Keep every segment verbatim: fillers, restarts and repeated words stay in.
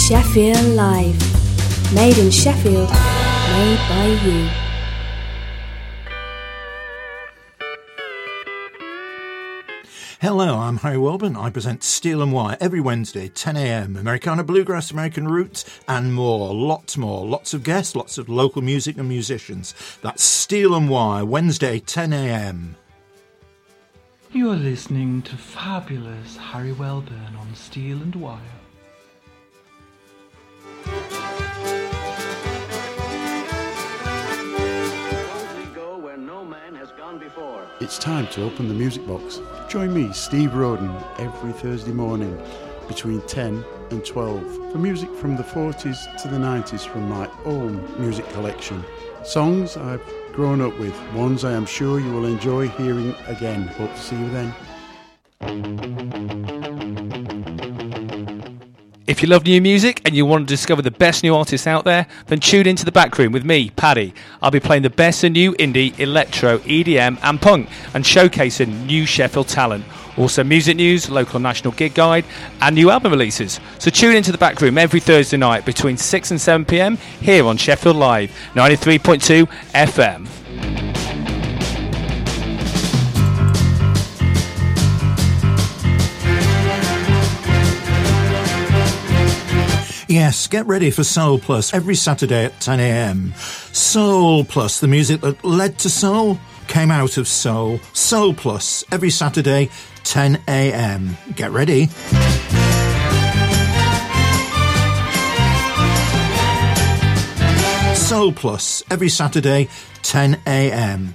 Sheffield Live. Made in Sheffield, made by you. Hello, I'm Harry Welburn. I present Steel and Wire every Wednesday, ten a.m. Americana Bluegrass, American Roots, and more. Lots more. Lots of guests, lots of local music and musicians. That's Steel and Wire, Wednesday, ten a.m. You are listening to fabulous Harry Welburn on Steel and Wire. It's time to open the music box. Join me, Steve Roden, every Thursday morning between ten and twelve for music from the forties to the nineties from my own music collection. Songs I've grown up with, ones I am sure you will enjoy hearing again. Hope to see you then. If you love new music and you want to discover the best new artists out there, then tune into The Back Room with me, Paddy. I'll be playing the best of new indie, electro, E D M and punk and showcasing new Sheffield talent. Also music news, local and national gig guide and new album releases. So tune into The Back Room every Thursday night between six and seven p.m. here on Sheffield Live, ninety-three point two F M. Yes, get ready for Soul Plus every Saturday at ten a.m. Soul Plus, the music that led to soul, came out of soul. Soul Plus every Saturday, ten a.m. Get ready. Soul Plus every Saturday, ten a.m.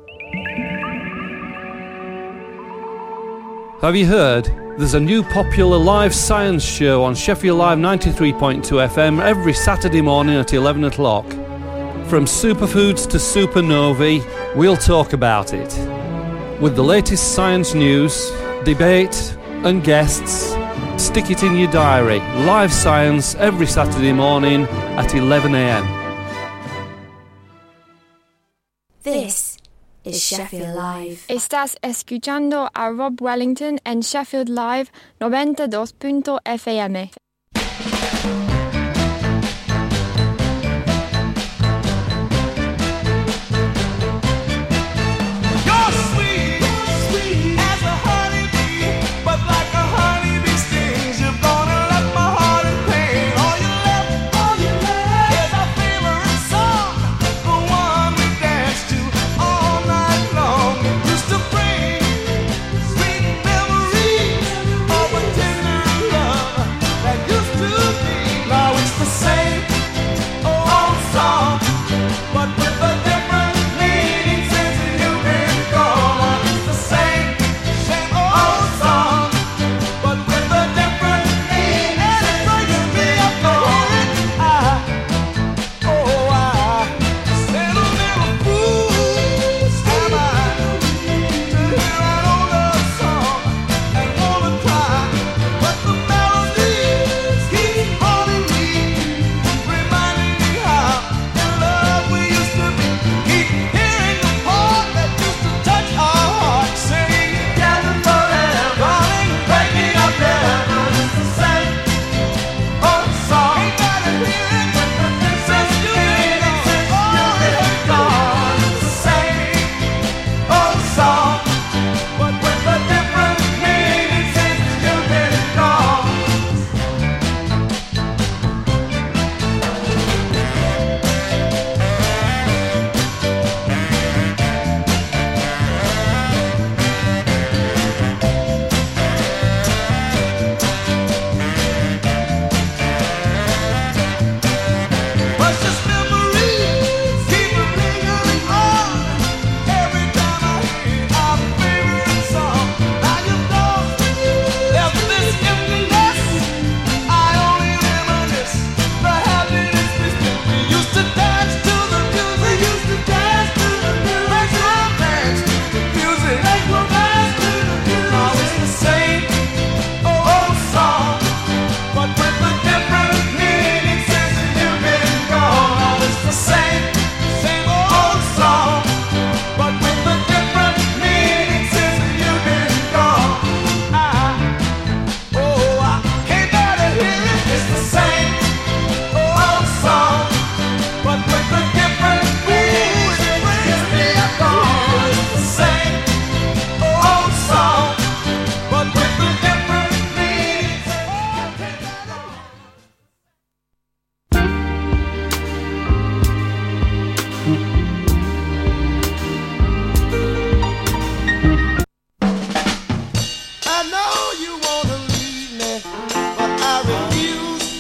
Have you heard? There's a new popular live science show on Sheffield Live ninety-three point two F M every Saturday morning at eleven o'clock. From superfoods to supernovae, we'll talk about it. With the latest science news, debate and guests, stick it in your diary. Live science every Saturday morning at eleven a.m. This is Sheffield Live. Estás escuchando a Rob Wellington en Sheffield Live noventa y dos punto F M. Like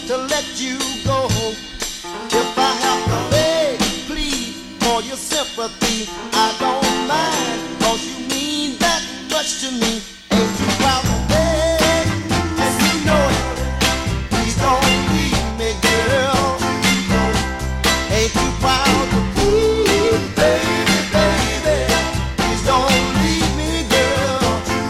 to let you go. If I have to beg, please, for your sympathy, I don't mind, cause you mean that much to me. Ain't you proud to beg, and you know it. Please don't leave me, girl. Ain't you proud to please, baby, baby. Please don't leave me, girl.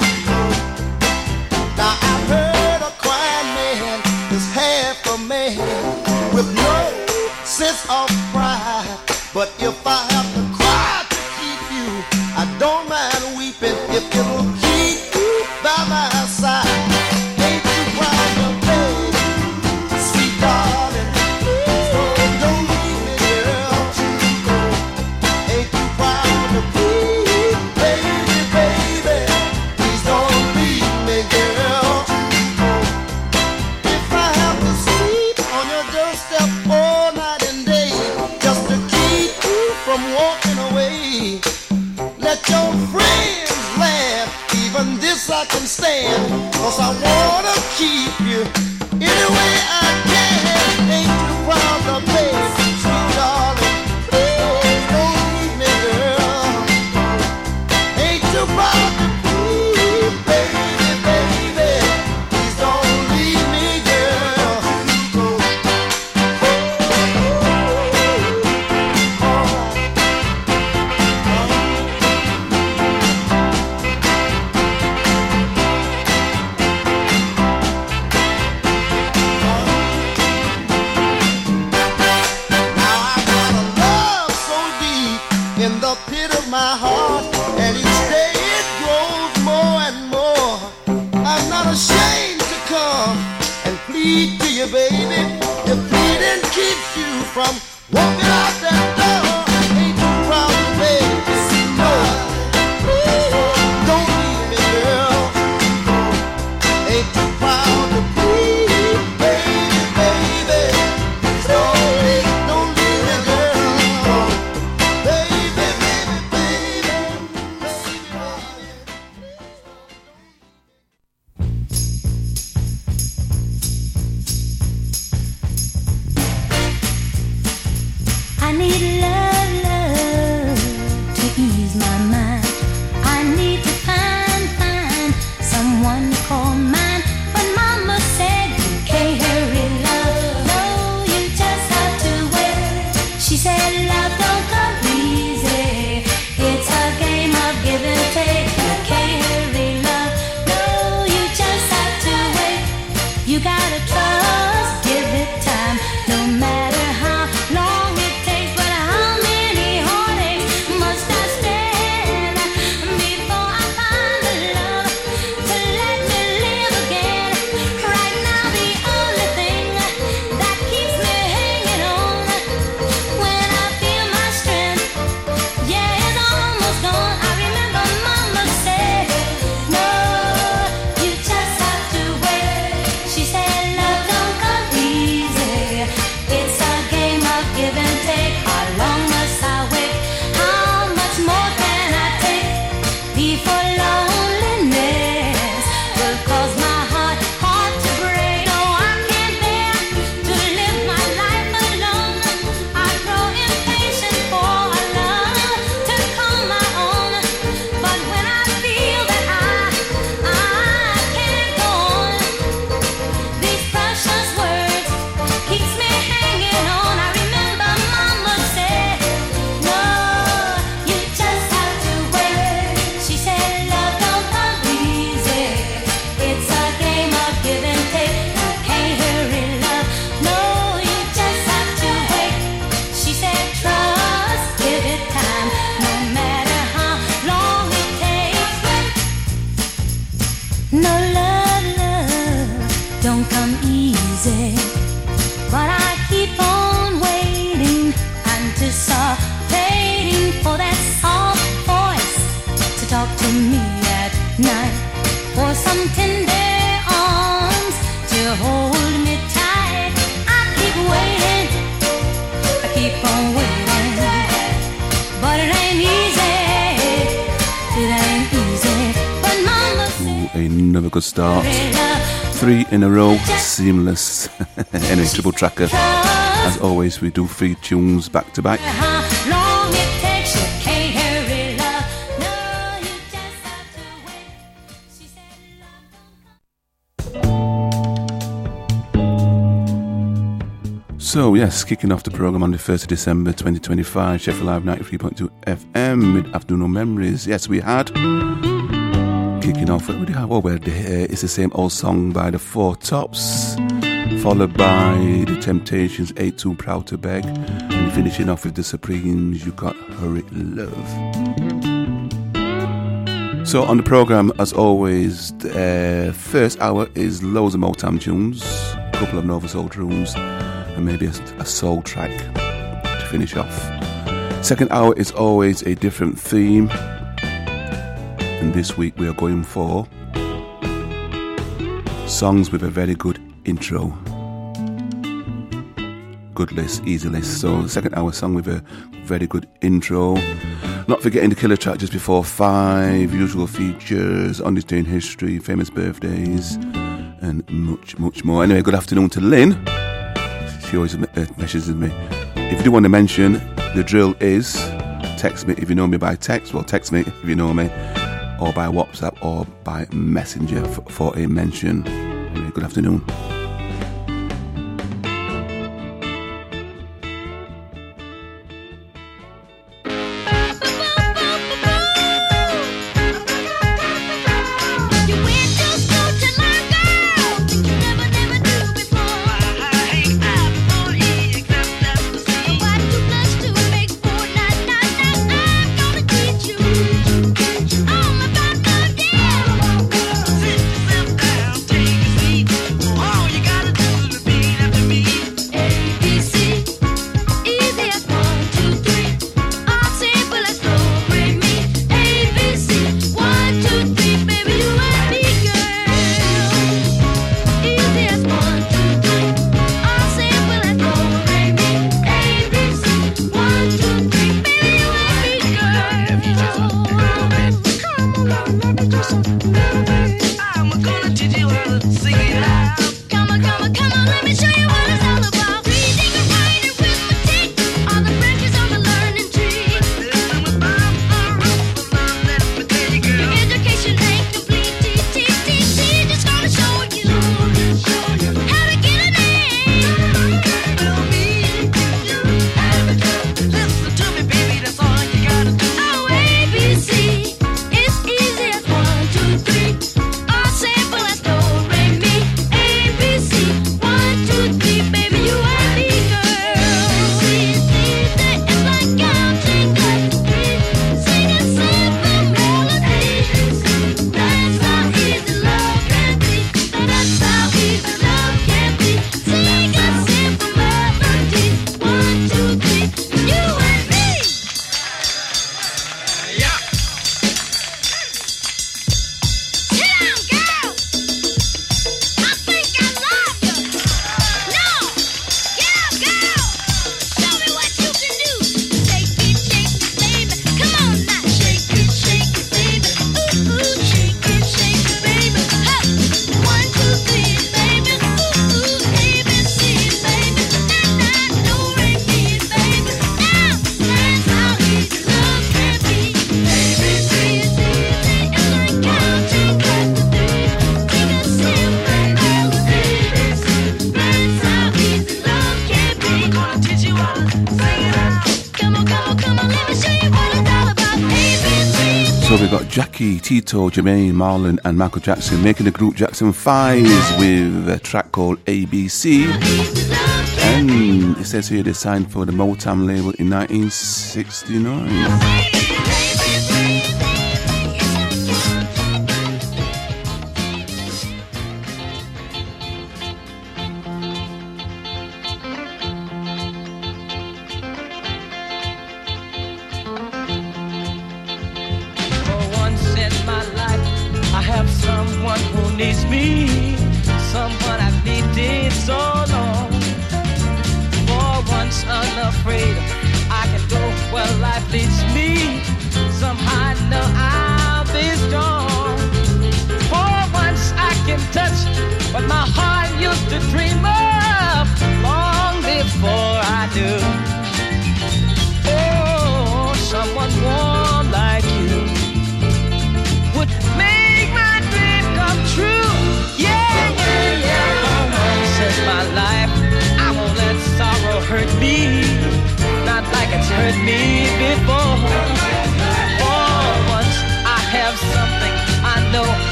Now I've heard a crying man is half a man with no sense of pride. But if I have to cry to keep you, I don't mind weeping if it'll keep you by my side. Ain't you proud of me, sweet darling? Please don't leave me, girl. Ain't you proud of me, baby, baby? Please don't leave me, girl. If I have to sleep on your doorstep all night and day just to keep you from walking away, let your friends laugh, even this I can stand, cause I wanna keep you any way I can. Ain't you proud of me, sweet darling? Please don't leave me, girl. Ain't you proud of me, baby, baby? Please don't leave me, girl. In the pit of my heart, and each day it grows more and more. I'm not ashamed to come and plead to you, baby. If pleading keeps you from walking out that door, ain't you proud of me? No, please don't leave me, girl. Ain't you proud of me, baby, baby? Don't leave, don't leave me, girl. Baby, baby, baby, I need love, love to ease my mind. I need to find, find someone to call mine. But mama said you can't hurry love. No, you just have to wait. She said love don't come easy. It's a game of give and take. You can't hurry love. No, you just have to wait. You gotta trust, give it time. No matter how long it takes, but how many heartaches must I stand before I find the love to let me live again? Right now the only thing that keeps me hanging on, when I feel my strength, yeah, it's almost gone. I remember mama said, no, you just have to wait. She said love don't come easy. It's a game of give and take. How long must I wait? How much more can I take before loneliness will cause my heart, heart to break? No, I can't bear to live my life alone. I grow impatient for a love to call my own. But when I feel that I, I can't go on, these precious words keeps me hanging on. I remember mama said, no, you just have to wait. She said love don't come easy. It's a game of give and take. You can't hurry love. No, you just have to wait. She said trust, give it time. No matter how long it takes. No love, love don't come easy. But I keep on waiting, anticipating for that soft voice to talk to me at night, for some tender arms to hold me tight. I keep waiting, I keep on waiting, but it ain't easy, it ain't easy. But mama said, Ooh, another good start. Three in a row, seamless. Anyway, Triple Tracker. As always, we do three tunes back to back. So yes, kicking off the programme on the first of December twenty twenty-five, Sheffield Live ninety-three point two F M with Afternoon Memories. Yes, we had kicking off, what do we have? Oh, well, uh, it's the same old song by the Four Tops, followed by the Temptations, eight two Proud to Beg, and finishing off with the Supremes, You Got Hurry Love. So on the programme, as always, the uh, first hour is loads of Motown tunes, a couple of Nova Soul tunes, and maybe a, a soul track to finish off. Second hour is always a different theme, and this week we are going for songs with a very good intro. Good list, easy list. So the second hour song with a very good intro. Not forgetting the killer track just before five, usual features, on this day in history, famous birthdays, and much, much more. Anyway, good afternoon to Lynn. She always messages me. If you do want to mention, the drill is text me if you know me by text. Well, text me if you know me, or by WhatsApp or by Messenger for, for a mention. Anyway, good afternoon. Jackie, Tito, Jermaine, Marlon and Michael Jackson making the group Jackson Fives with a track called A B C. And it says here they signed for the Motown label in nineteen sixty-nine. But my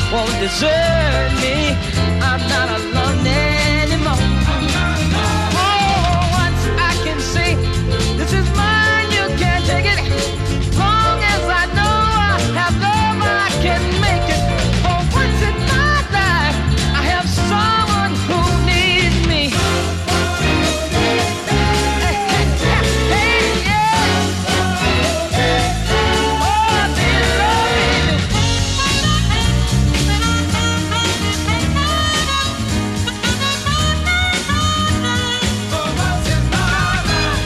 won't desert me. I'm not alone anymore. Oh, once I can say, this is mine, you can't take it. Long as I know I have love, I can make it. For once in my life, I have someone who needs me. Hey, hey, hey, yeah. Oh, dear Lord. For once in my life.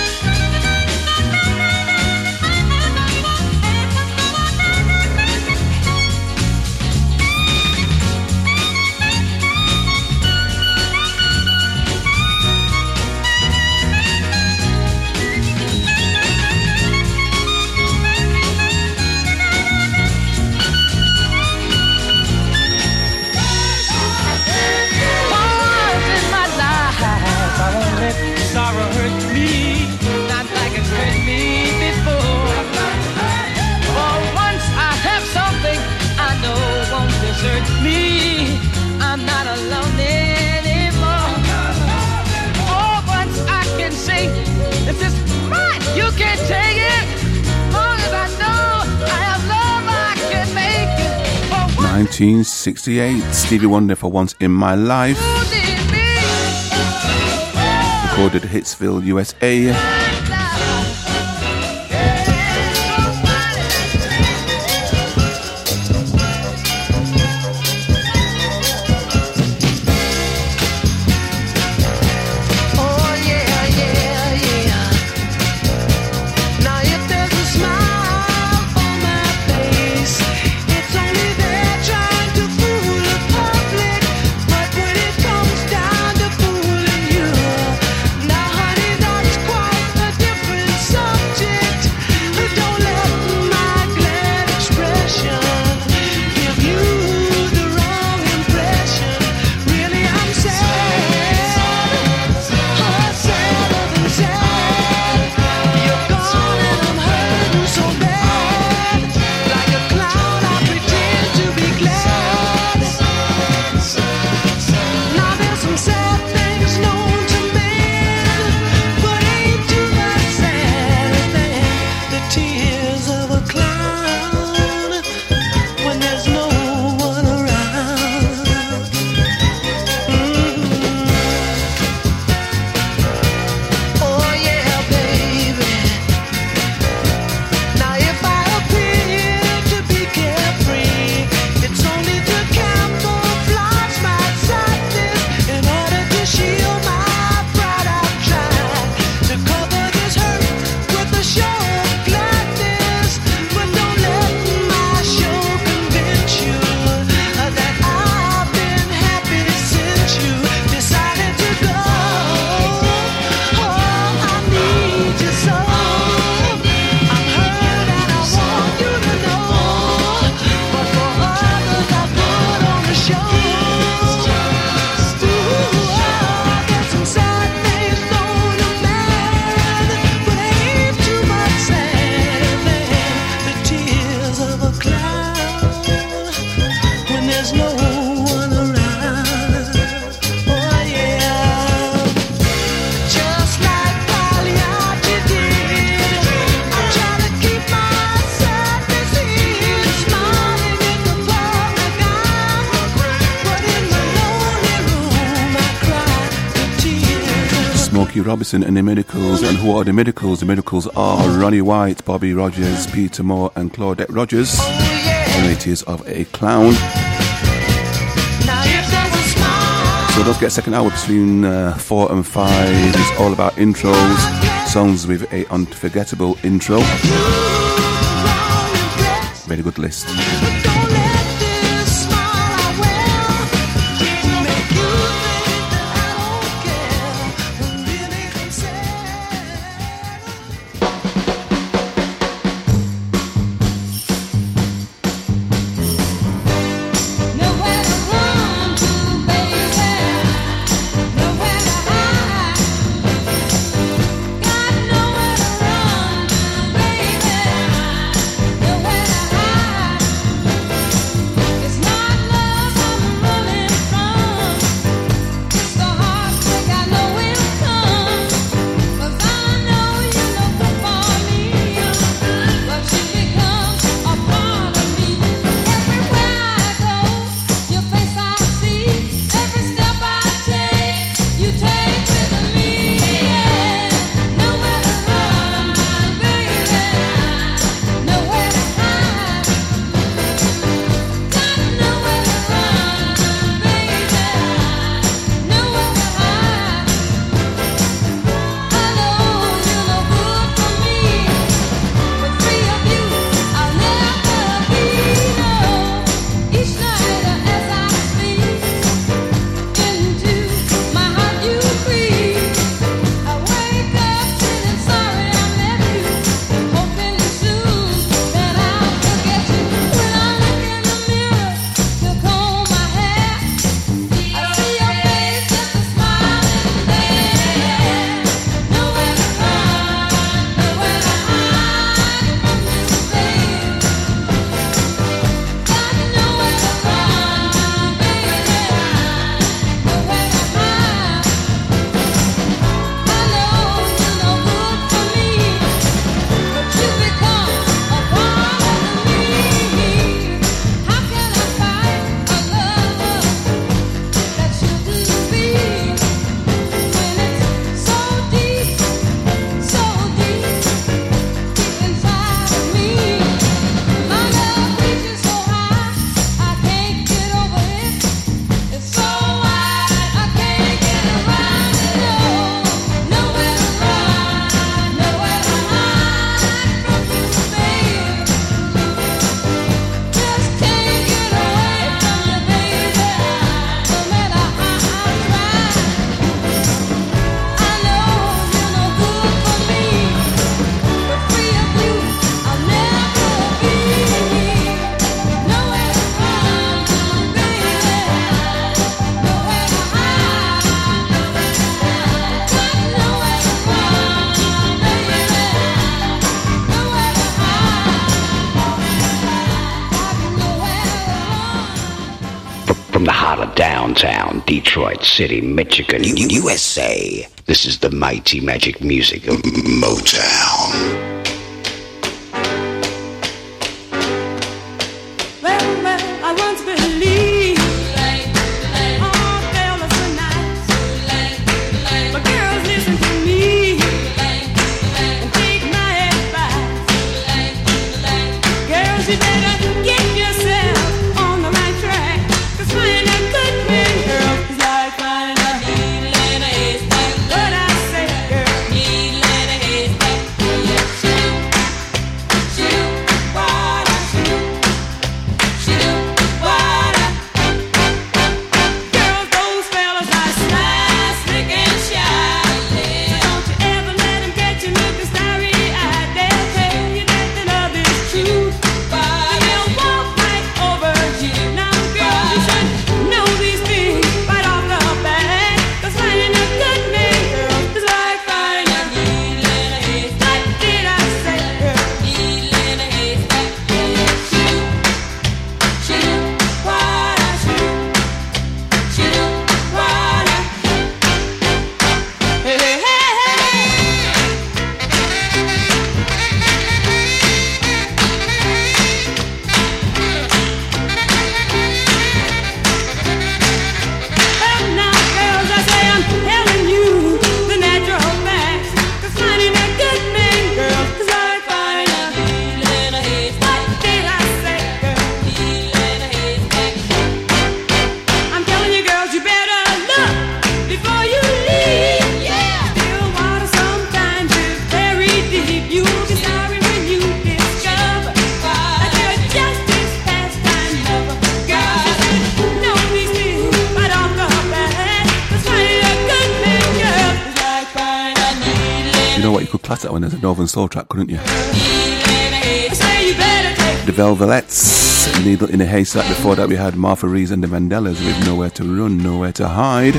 Once in my life, I won't let sorrow hurt me, not like it's hurt me before. For once I have something I know won't desert me. I'm not alone anymore. Oh, once I can say, this is mine, you can't take it. Long as I know I have love, I can make it. For once nineteen sixty-eight, Stevie Wonder for Once in My Life. you need me. Recorded at Hitsville, U S A. Oh yeah, yeah, yeah. Now if there's a smile on my face, it's only there trying to fool the public. But when it comes down to fooling you, now honey, that's quite a different subject. Don't let my glad expression give you the wrong impression. Really, I'm sad. Oh, sadder than sad. You're gone and I'm hurting so bad. Like a clown, I pretend to be glad. Now there's some sad things known to men, but ain't too much sadder than the tears of a clown when there's no one around. Mm. Oh yeah, baby. Now if I appear to be carefree, it's only to camouflage my sadness. In order to shield my pride, I've tried to cover this hurt with a show of gladness. But don't let my show convince you that I've been happy since you decided to go. Oh, I need you so. I'm hurt and I want you to know. But for others I put on a show. Ooh, oh, there's some sad things known to man, but ain't too much sadder than the tears of a clown when there's no one around. Oh yeah. Just like Pagliacci did, I try to keep my sadness hid, smiling in the public eye, but in my lonely room I cry the tears. Smokey Robinson and the Miracles. And who are the Miracles? The Miracles are Ronnie White, Bobby Rogers, Peter Moore, and Claudette Rogers. And it is of a clown. Now if there's a smile, So don't get second hour between uh, four and five. It's all about intros, songs with a unforgettable intro. Very good list. don't let this smile I wear make you think that I don't care. When really I'm sad. Nowhere to run to, baby. Nowhere to hide. Got nowhere to run to, baby. Nowhere to hide. downtown Detroit City, Michigan, U S A. This is the mighty magic music of Motown. Well, well, I once believed all fellas were nice, but girls, listen to me and take my advice. Girls, you better get yourself on the right track, 'cause finding a good man, girl, is like finding a needle in a haystack. What I say, girl, needle in a haystack. Shoot, shoot, what I shoot. Girls, those fellas are sly, slick and shy. So don't you ever let them get you looking starry-eyed. They'll tell you that the love is true, but they'll walk right over you. Now, girls, you should know these things right off the bat, 'cause finding a good man, girl, is like finding a needle in a haystack. What did I say, girl? Needle in a haystack. Shoot, shoot, what I shoot. Shoot, what I hey, hey, hey, well, now, girls, I say I'm telling you the natural facts, 'cause finding a good man, girl, is like finding a needle in a haystack. What did I say, girl? Needle in a haystack. I'm telling you, girls, you better look before you leave. Yeah. Still water sometimes is very deep. You'll be sorry when you discover that you're just this pastime lover. Girls, you should know these things right off the bat, 'cause finding a good man, girl, is like finding a needle in You know what? You could class that one as a Northern Soul track, couldn't you? a haystack. I say you better take The Velvelettes, Needle in a Haystack. Before that, we had Martha Reeves and the Vandellas with Nowhere to Run, Nowhere to Hide.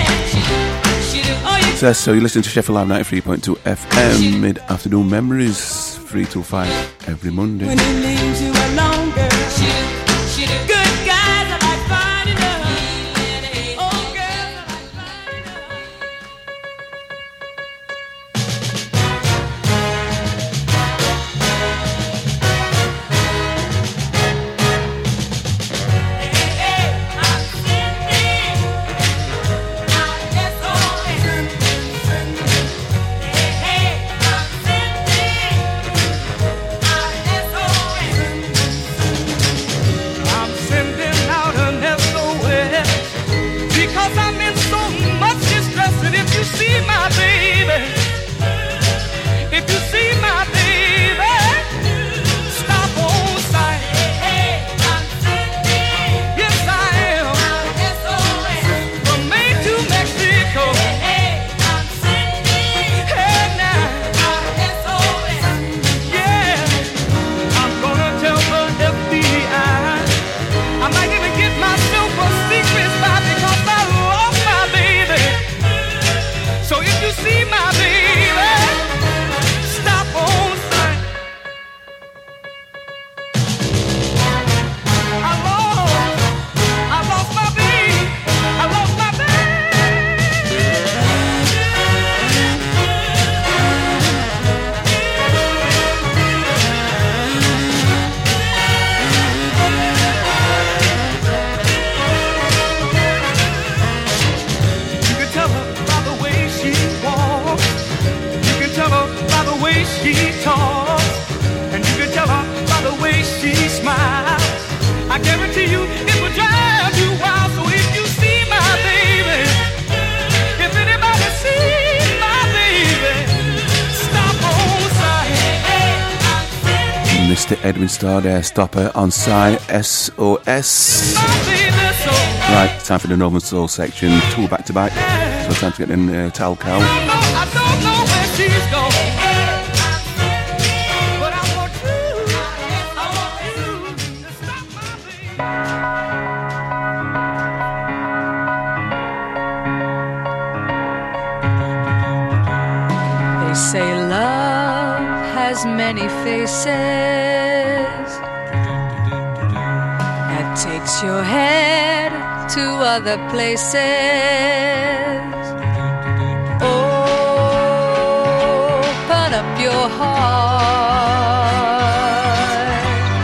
So, so you listen to Sheffield Live ninety-three point two F M, mid-afternoon memories, three till five every Monday. when he leaves you alone, girl. Good guys are like finding love. Oh, girls are like finding I'm sending out an S O S because I'm in so much distress. And if you see my baby, if you see my baby, stop on sight. Yes, I am. From Maine to Mexico. Hey, now. Yeah, I'm gonna tell the F B I. I might even get myself a secret spy because I lost my baby. So if you see my baby, stop on sight. I lost, I lost my baby. I lost my You can tell her by the way she walks. You can tell her by the way she talks. And you can tell her by the way she smiles. I guarantee you it will drive you wild. So if you see my baby, if anybody sees my baby, stop on sight. Mister Edwin Starr there, Stopper on side, S O S. Right, time for the Northern Soul section, two back to back. So time to get in uh, Talco. I don't know where she's going, but I want you, I want you to stop my baby. They say love has many faces. That takes your head to other places. Open up your heart.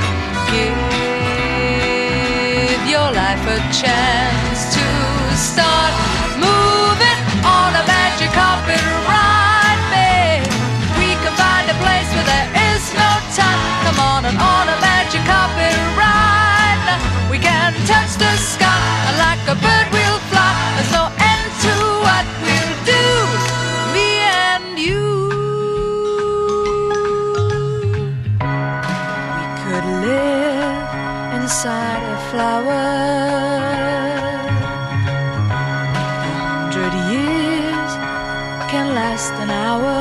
Give your life a chance to start moving on a magic carpet ride, babe. We can find a place where there is no time. Come on and on a magic carpet ride. We can touch the sky and like a bird we'll fly. There's no end to what we'll do, me and you. We could live inside a flower. A hundred years can last an hour.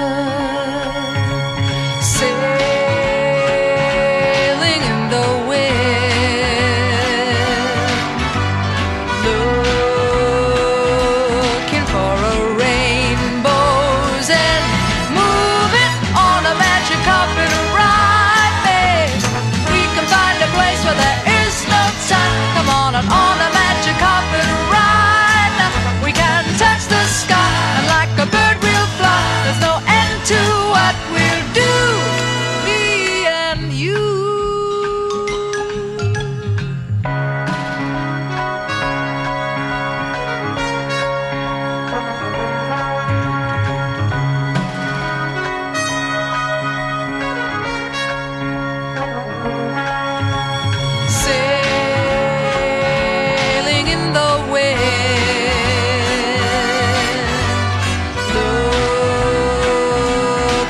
Sailing in the wind, looking for a rainbow's end, moving on a magic carpet ride, babe. We can find a place where there is no time. Come on and on a magic carpet ride. We can touch the sky and like a bird we'll fly. There's no end to what we'll do, me and you. Sailing in the wind,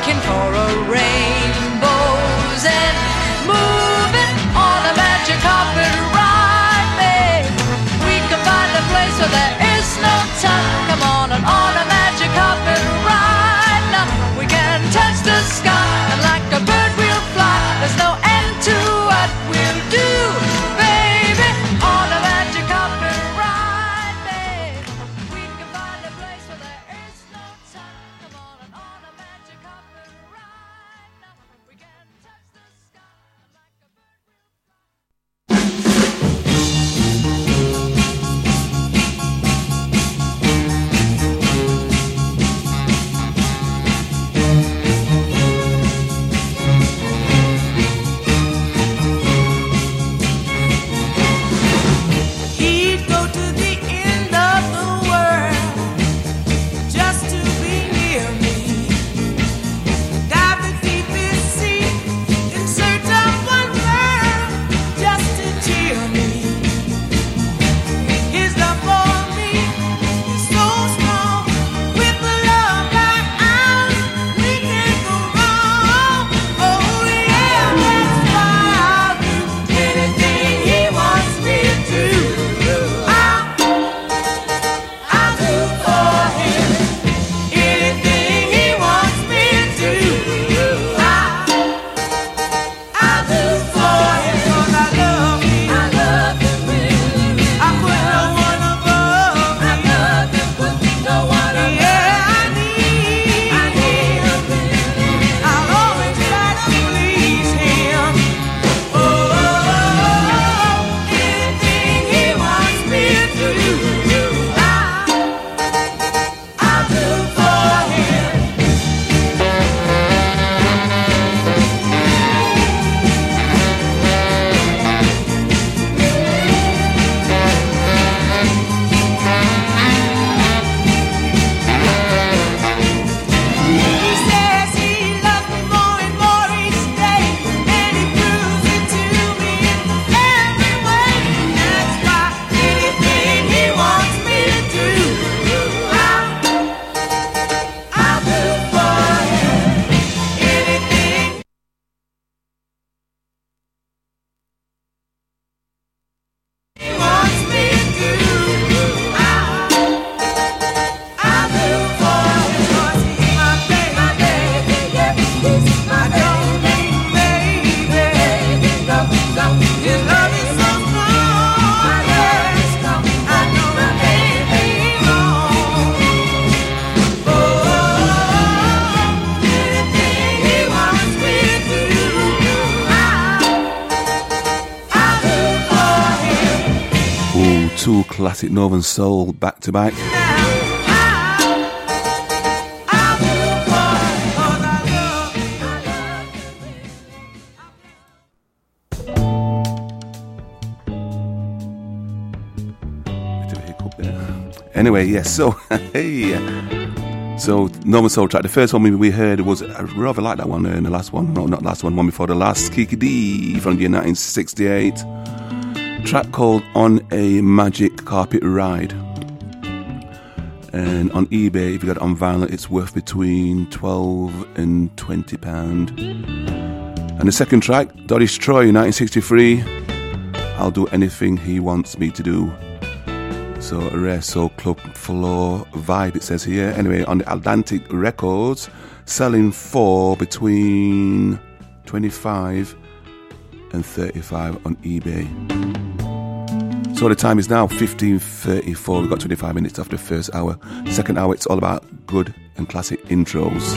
classic Northern Soul back to back. Anyway, yes, so, hey, so Northern Soul track. The first one we, we heard was, I rather like that one, and the last one, no, not last one, one before the last, Kiki D from the year nineteen sixty-eight. Track called On a Magic Carpet Ride. And on eBay, if you got it on vinyl, it's worth between twelve and twenty pounds. And the second track, Doris Troy, nineteen sixty-three, I'll Do Anything He Wants Me to Do. So a rare soul club floor vibe, it says here. Anyway, on the Atlantic Records, selling for between twenty-five and thirty-five on eBay. So the time is now fifteen thirty-four. We've got twenty-five minutes after the first hour. Second hour, it's all about good and classic intros.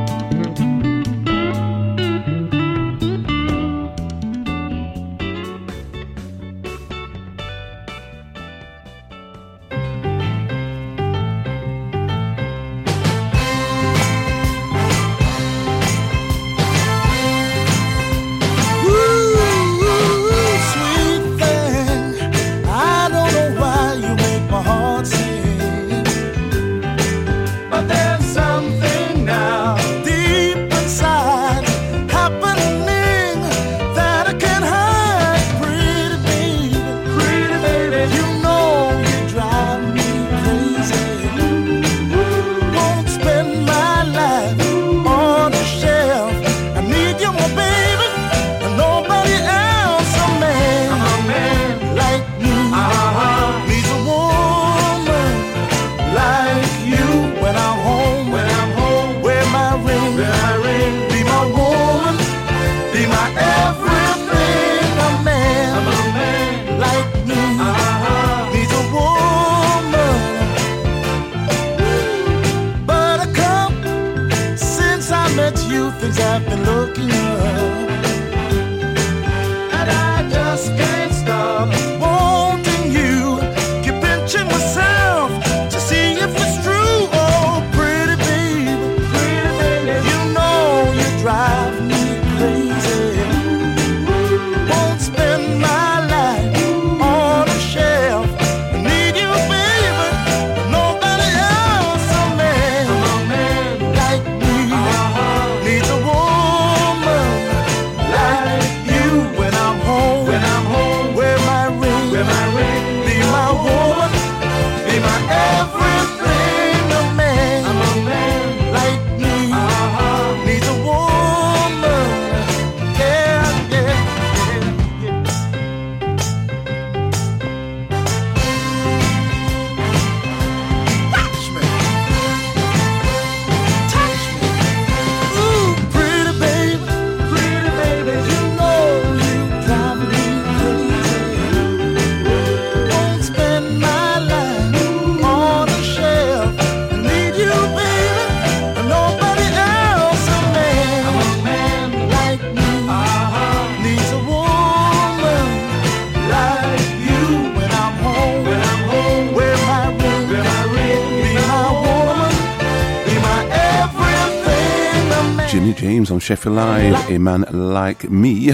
Jimmy James on Sheffield Live, A Man Like Me.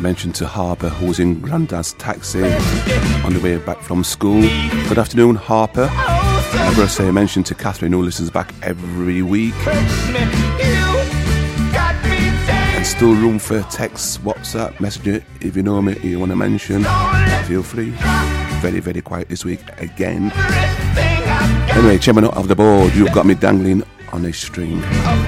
mention to Harper, who was in Grandad's taxi on the way back from school. Good afternoon, Harper. I've got to say a mention to Catherine, who listens back every week. And still room for text, WhatsApp, messenger. If you know me, you want to mention, feel free. Very, very quiet this week again. Anyway, chairman of the board, you've got me dangling on a string.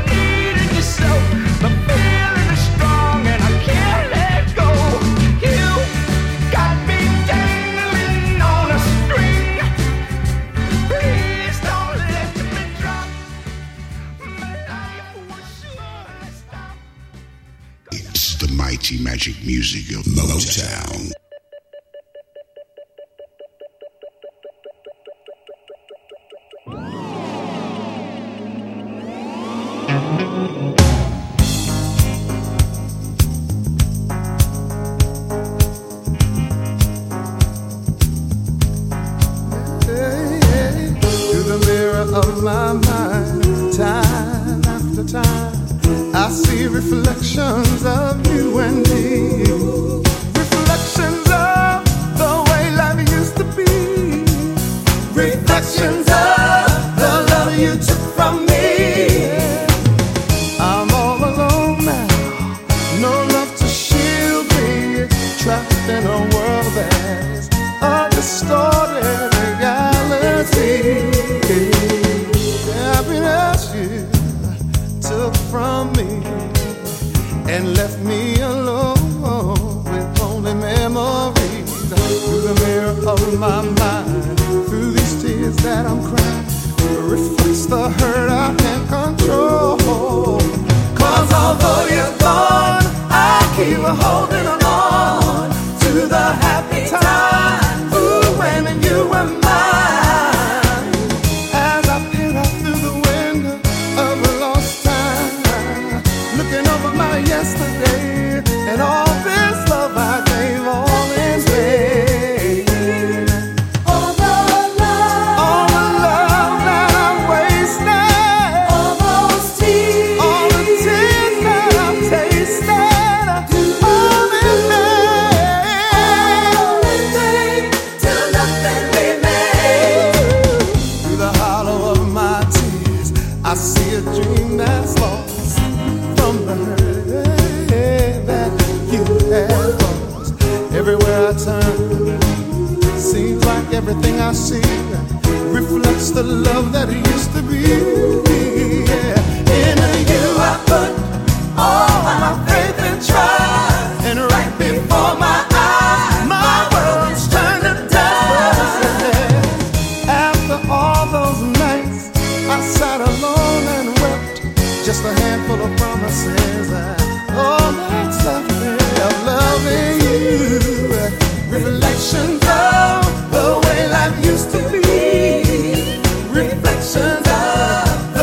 The mighty magic music of Motown. To the mirror of my mind, time after time, I see reflections of you and me. Reflections of the way life used to be. Reflections of the love you took from me. I'm all alone now, no love to shield me. Trapped in a world that's a distorted reality. Happiness you took from me and left me alone with only memories. Through the mirror of my mind, through these tears that I'm crying, reflects the hurt I can't control. Cause although you're gone, I keep holding on to the happy time. Ooh, when you were mine. As I peer out through the window of a lost time, looking over my yesterday and all this love I gave all in vain. All the love, all the love that I wasted, all those tears, all the tears that I've tasted, all in vain, all in vain, till nothing remains. Through the hollow of my tears, I see a dream that's lost from the hurt that you have caused. Everywhere I turn, seems like everything I see reflects the love that it used to be. Yeah. In you I put all my faith and trust, and right before my eyes, my world's turned to dust. After all those nights, I sat alone and wept. Just a handful of promises, and all that's left me of loving you. Reflections of the way life used to be. Reflections of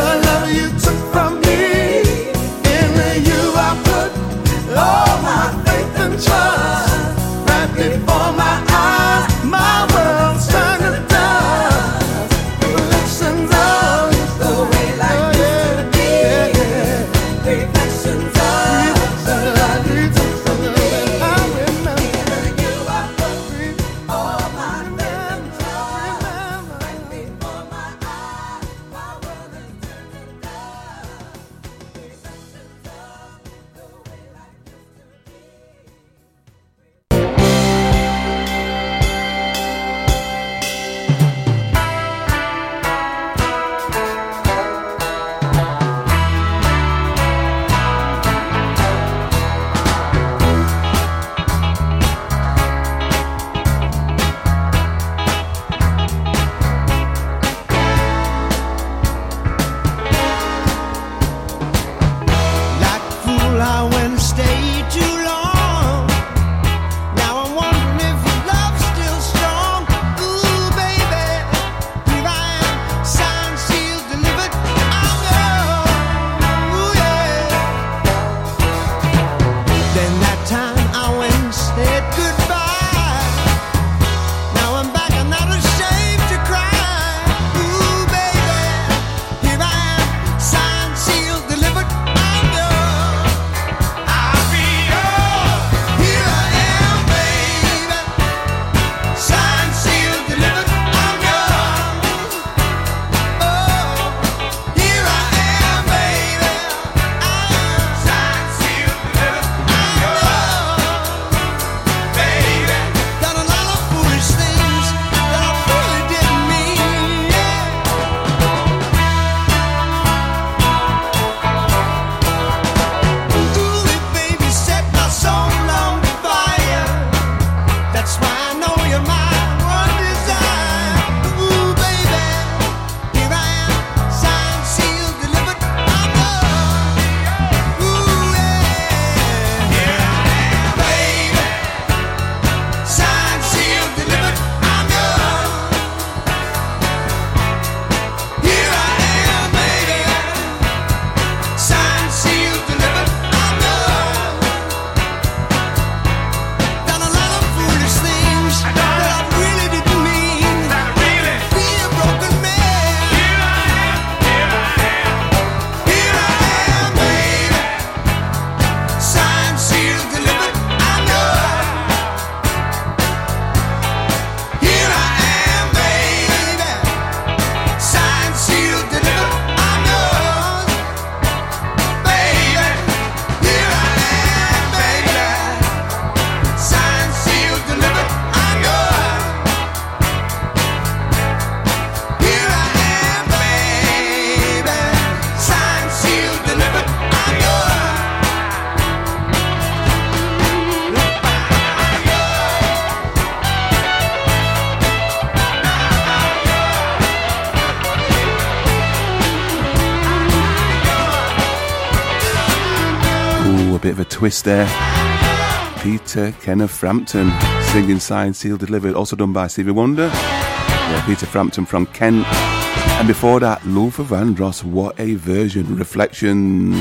bit of a twist there. Peter Kenneth Frampton singing Signed, Sealed, Delivered, also done by Stevie Wonder. Yeah, Peter Frampton from Kent. And before that, Luther Vandross, what a version, Reflections.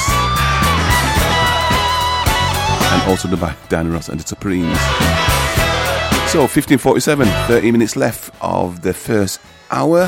And also done by Diana Ross and the Supremes. So, fifteen forty-seven, thirty minutes left of the first hour.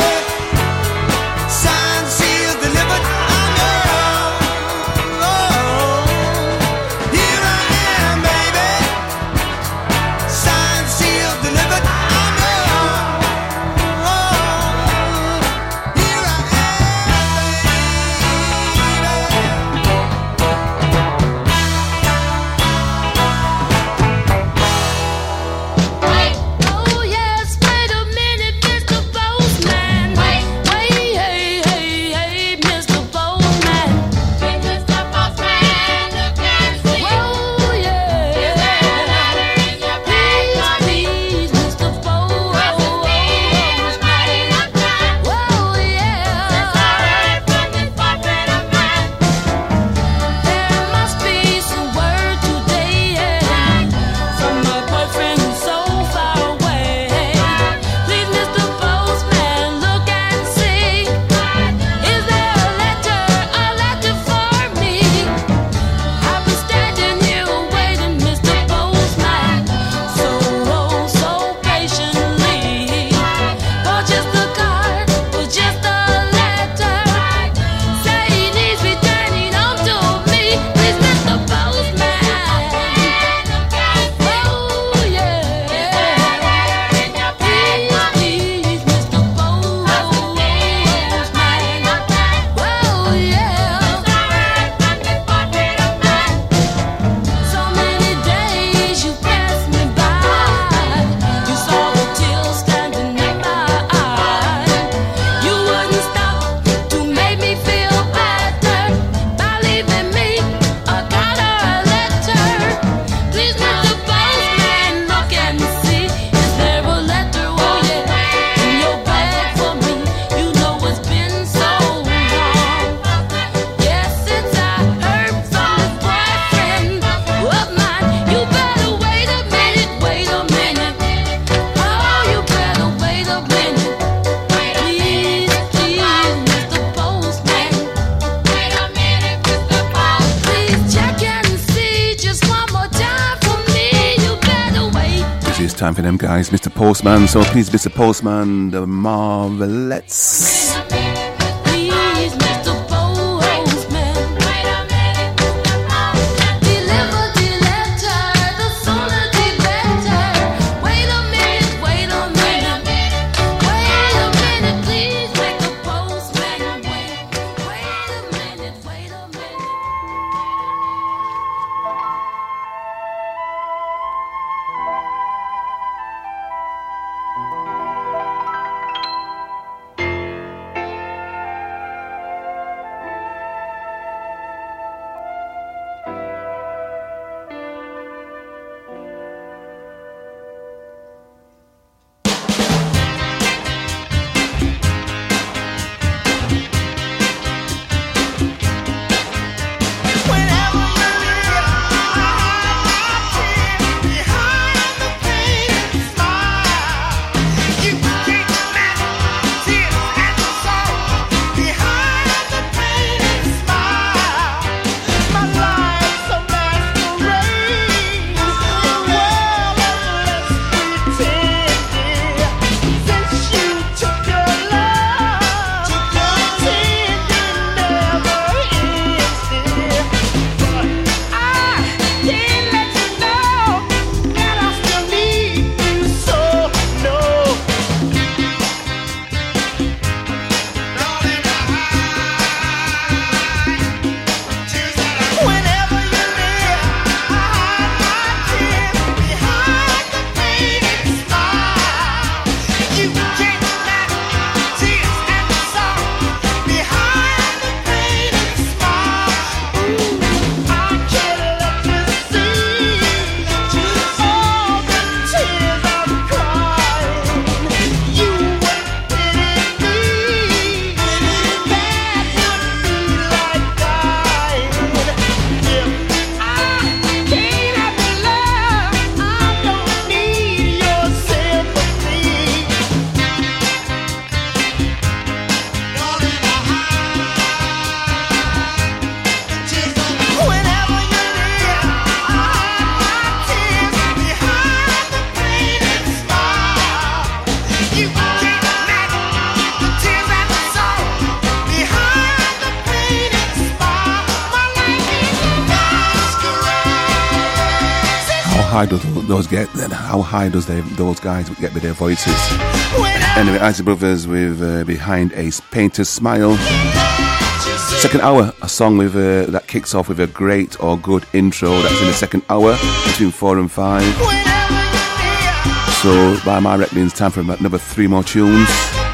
Oh yes, wait a minute, Mister Postman. Wait, wait, hey, hey, hey, Mister Postman. Hey, Mister Postman, look and see. Oh yeah. Is there a letter in your bag for me? Please, Mister Postman. Oh yeah. Since I heard from this portrait of mine, there must be some word today from my boyfriend who's so far away. Please, Mister Postman, look and see. Is there a letter, a letter for me? I've been standing here waiting, Mister Postman, so, oh, so patiently. For just a card, for just a letter. Say he needs returning home to me. Please, Mister Postman. Oh yeah. Please, please, Mister Postman. Oh yeah. So many days you passed me by. You saw the tears standing in my eyes. You wouldn't stop to make me feel better by leaving me a card or a letter. Please, Mister Postman, look and see. Is there a letter, oh yeah, in your bag for me? You know it's been so long. Yes, since I heard from this boyfriend of mine. You better wait a minute, wait a minute. Oh, you better wait a minute. Please, please, Mister Postman. Wait a minute, Mister Postman. Please check and see just one more time for me. You better wait. It is time for them guys, Mister Postman. So please, Mister Postman, the Marvelettes. Please, Mister Postman. Wait a minute, Mister Postman. Deliver the letter, the sooner the better. Wait a minute, wait a minute. Wait a minute, please, Mister Postman. Wait, wait a minute, wait a minute. high do those get? How high does they, those guys get with their voices? Anyway, Isley Brothers with uh, Behind a Painter's Smile. Second hour, a song with uh, that kicks off with a great or good intro. That's in the second hour, between four and five. So, by my reckoning, it's time for another three more tunes.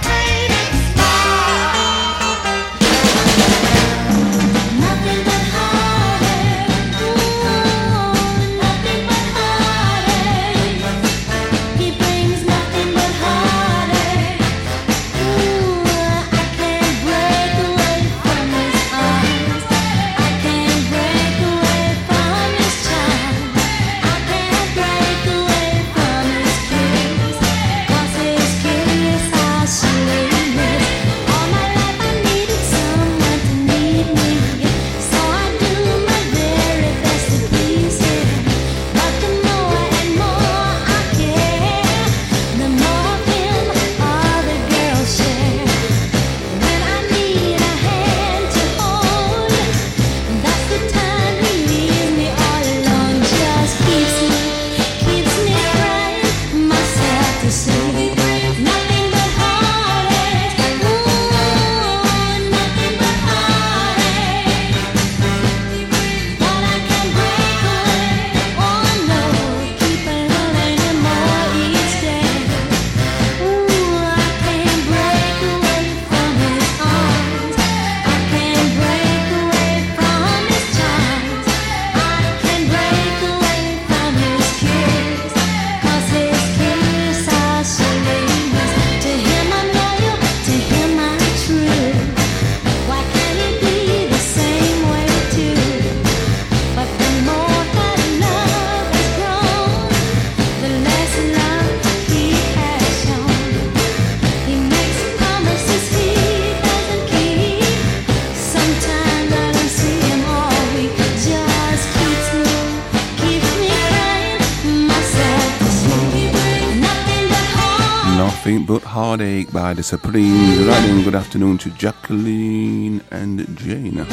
But Heartache by the Supremes. Right then, good afternoon to Jacqueline and Jane.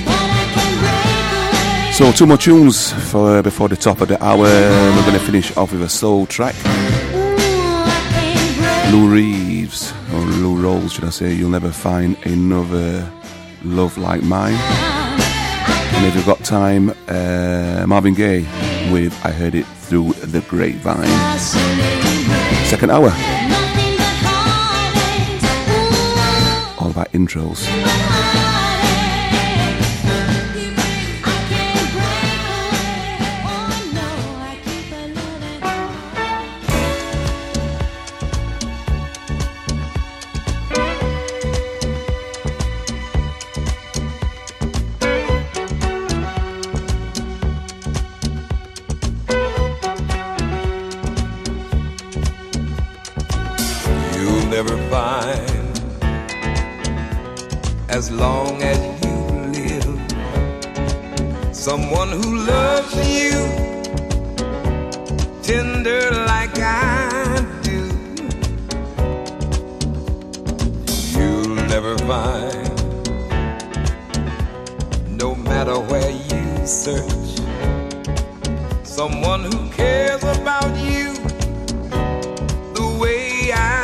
So two more tunes for before the top of the hour. We're going to finish off with a soul track. Lou Reeves, or Lou Rolls should I say, You'll Never Find Another Love Like Mine. And if you've got time, uh, Marvin Gaye with I Heard It Through the Grapevine. Second hour. All about intros. You'll never find, as long as you live, someone who loves you tender like I do. You'll never find, no matter where you search, someone who cares about you the way I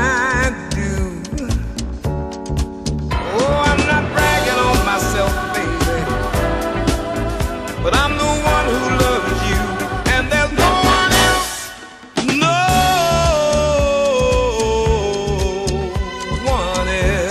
but I'm the one who loves you, and there's no one else, no one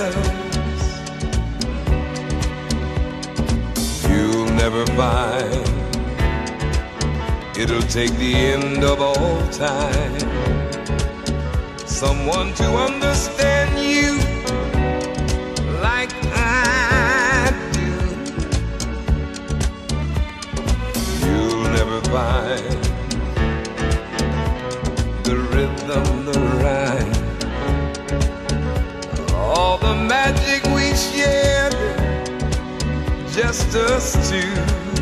else. You'll never find, it'll take the end of all time, someone to understand you like I do. You'll never find the rhythm, the rhyme, all the magic we shared, just us two.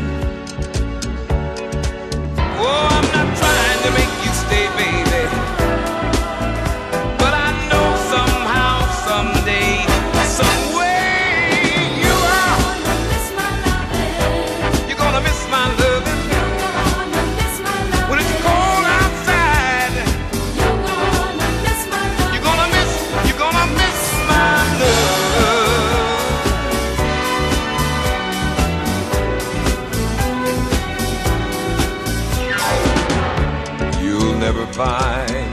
Oh, I'm not trying to make you stay, baby, but I know somehow, someday, some way you are. You're gonna miss my loving. When it's cold. never find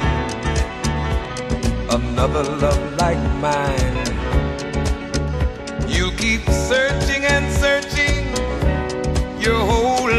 another love like mine. You keep searching and searching your whole